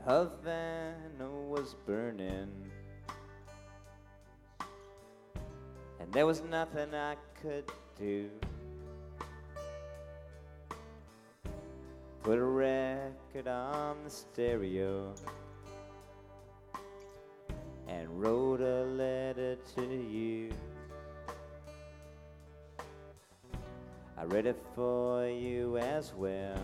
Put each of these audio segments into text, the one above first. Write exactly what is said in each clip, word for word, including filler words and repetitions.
Havana was burning, and there was nothing I could do. Put a record on the stereo and wrote a letter to you. I read it for you as well.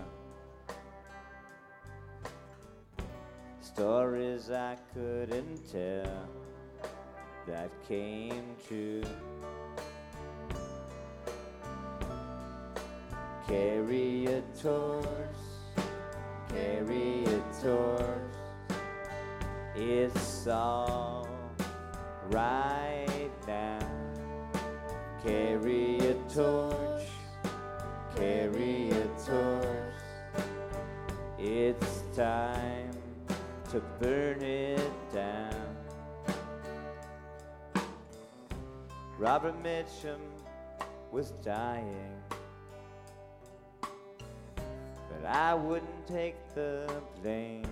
Stories I couldn't tell that came true. Carry a torch, carry a torch. It's all right now. Carry a torch, carry a torch. It's time to burn it down. Robert Mitchum was dying, but I wouldn't take the blame.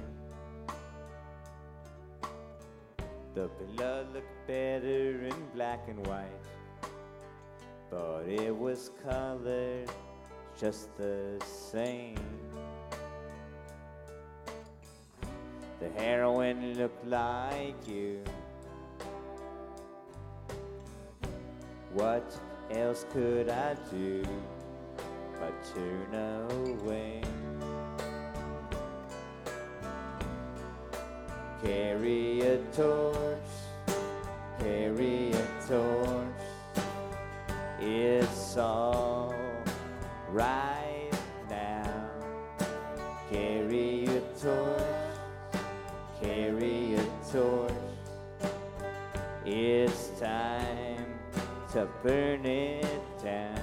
The blood looked better in black and white, but it was colored just the same. The heroin looked like you. What else could I do but turn away? Carry a torch, carry a torch. It's all right now. Carry a torch, carry a torch. It's time to burn it down.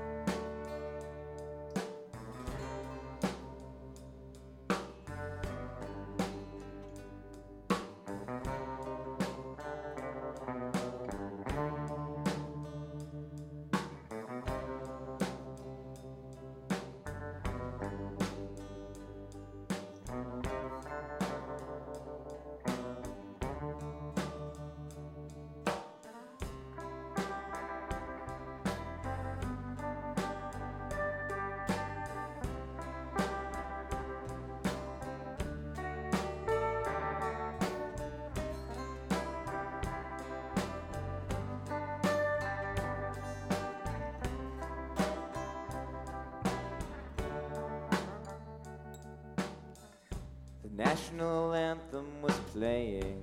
The national anthem was playing,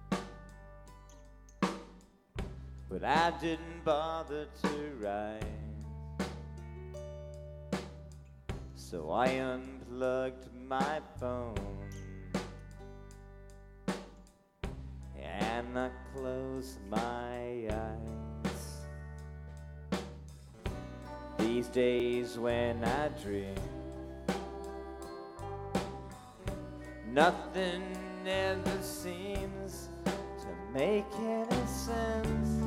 but I didn't bother to rise. So I unplugged my phone and I closed my eyes. These days when I dream, nothing ever seems to make any sense.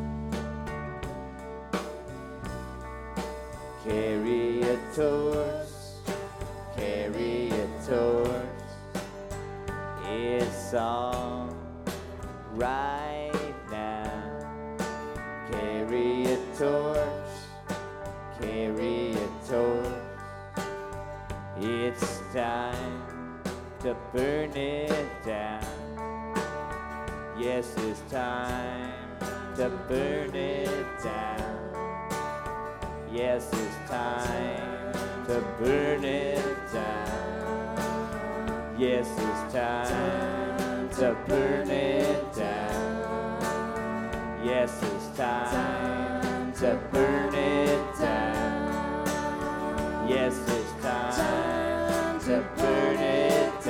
Carry a torch, carry a torch. It's all right now. Carry a torch, carry a torch. It's time to burn it down. Yes, it's time to burn it down. Yes, it's time to burn it down. Yes, it's time to burn it down. Yes, it's time to burn it down. Yes, it's time to burn it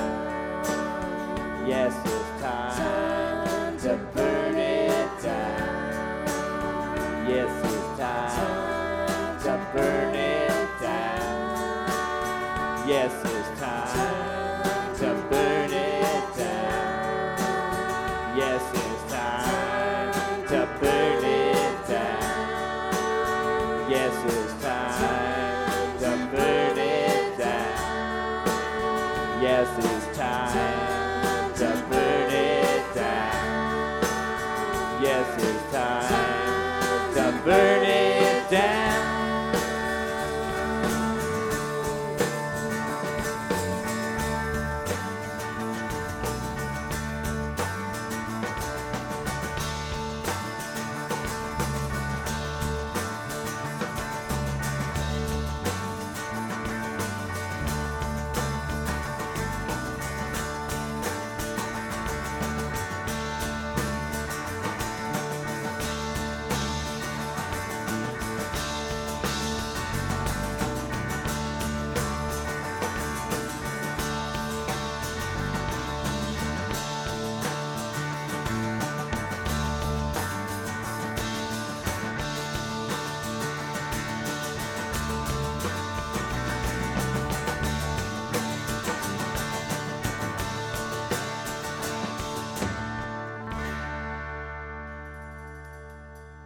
down. Yes, it's time to burn it down. Yes, it's time to burn it down. Yes, it's time to burn it down. Yes, it's time to burn it down. Yes, it's time to burn it down. Yes, it's time Yes, it's time to burn it down.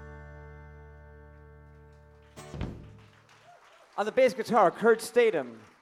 On the bass guitar, Kurt Statham.